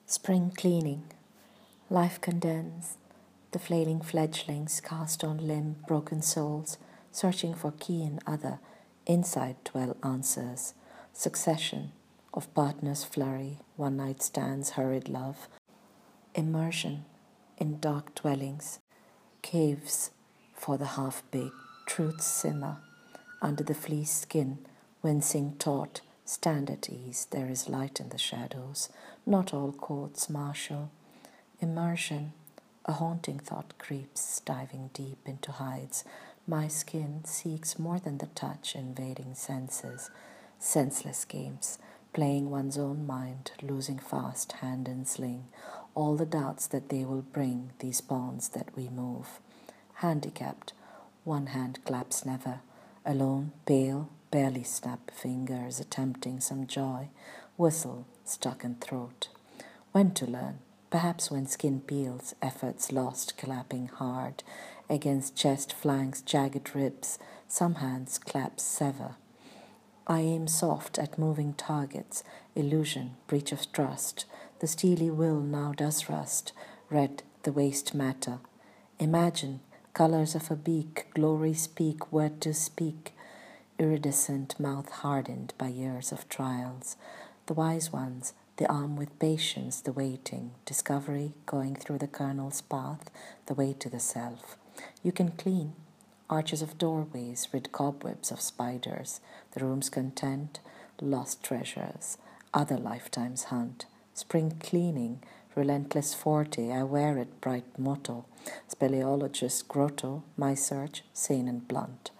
Spring cleaning. Life condensed. The flailing fledglings cast on limb, broken souls, searching for key in other, inside dwell answers. Succession of partners flurry, one night stands, hurried love. Immersion in dark dwellings, caves for the half-baked, truths simmer. Under the fleece skin, wincing taut, stand at ease, there is light in the shadows, not all courts martial. Immersion, a haunting thought creeps, diving deep into hides. My skin seeks more than the touch, invading senses. Senseless games, playing one's own mind, losing fast, hand and sling. All the doubts that they will bring, these pawns that we move. Handicapped, one hand claps never. Alone, pale, barely snap fingers, attempting some joy. Whistle stuck in throat. When to learn? Perhaps when skin peels, efforts lost, clapping hard. Against chest, flanks, jagged ribs, some hands claps sever. I aim soft at moving targets, illusion, breach of trust. The steely will now does rust, red the waste matter. Imagine, colors of a beak, glory speak, word to speak. Iridescent mouth hardened by years of trials. The wise ones, the arm with patience, the waiting, discovery going through the kernel's path, the way to the self. You can clean. Arches of doorways, rid cobwebs of spiders, the room's content, lost treasures, other lifetimes hunt. Spring cleaning, relentless forte, I wear it bright motto. Speleologist grotto, my search, sane and blunt.